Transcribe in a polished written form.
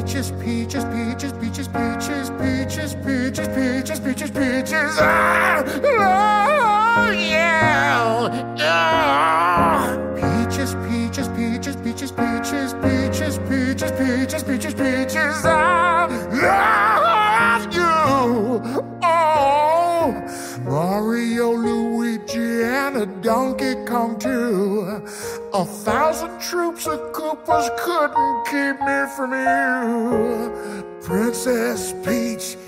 Peaches, peaches, peaches, peaches, peaches, peaches, peaches, peaches, peaches, peaches. Ah, oh, yeah. Peaches, peaches, peaches, peaches, peaches, peaches, peaches, peaches, peaches, peaches. I love you. Oh, Mario, Luigi, and a Donkey Kong too. 1,000 troops of Koopas couldn't keep me from you. Princess Peach